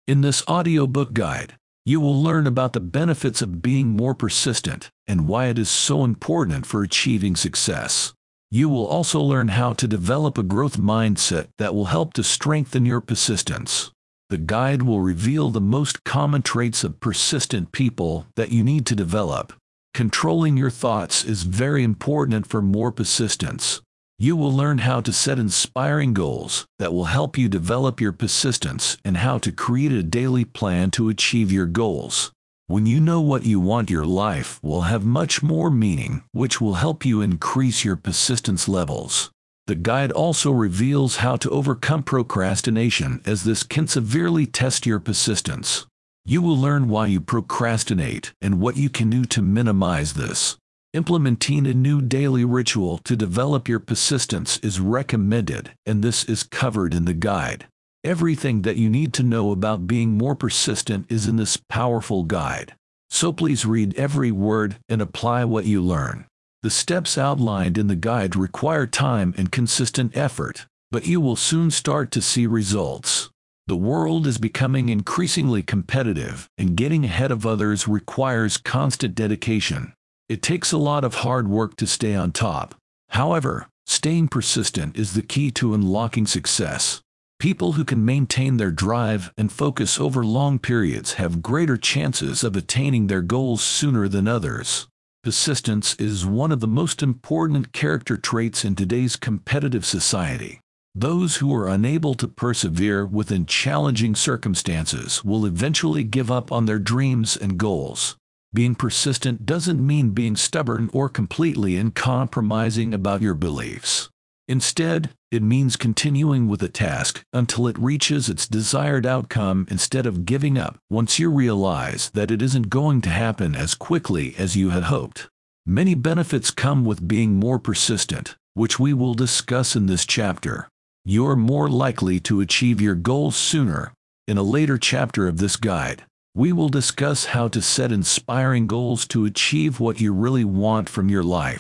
In this audiobook guide, you will learn about the benefits of being more persistent and why it is so important for achieving success. You will also learn how to develop a growth mindset that will help to strengthen your persistence. The guide will reveal the most common traits of persistent people that you need to develop. Controlling your thoughts is very important for more persistence. You will learn how to set inspiring goals that will help you develop your persistence and how to create a daily plan to achieve your goals. When you know what you want, your life will have much more meaning, which will help you increase your persistence levels. The guide also reveals how to overcome procrastination, as this can severely test your persistence. You will learn why you procrastinate and what you can do to minimize this. Implementing a new daily ritual to develop your persistence is recommended, and this is covered in the guide. Everything that you need to know about being more persistent is in this powerful guide. So please read every word and apply what you learn. The steps outlined in the guide require time and consistent effort, but you will soon start to see results. The world is becoming increasingly competitive, and getting ahead of others requires constant dedication. It takes a lot of hard work to stay on top. However, staying persistent is the key to unlocking success. People who can maintain their drive and focus over long periods have greater chances of attaining their goals sooner than others. Persistence is one of the most important character traits in today's competitive society. Those who are unable to persevere within challenging circumstances will eventually give up on their dreams and goals. Being persistent doesn't mean being stubborn or completely uncompromising about your beliefs. Instead, it means continuing with a task until it reaches its desired outcome instead of giving up once you realize that it isn't going to happen as quickly as you had hoped. Many benefits come with being more persistent, which we will discuss in this chapter. You are more likely to achieve your goals sooner. In a later chapter of this guide, we will discuss how to set inspiring goals to achieve what you really want from your life.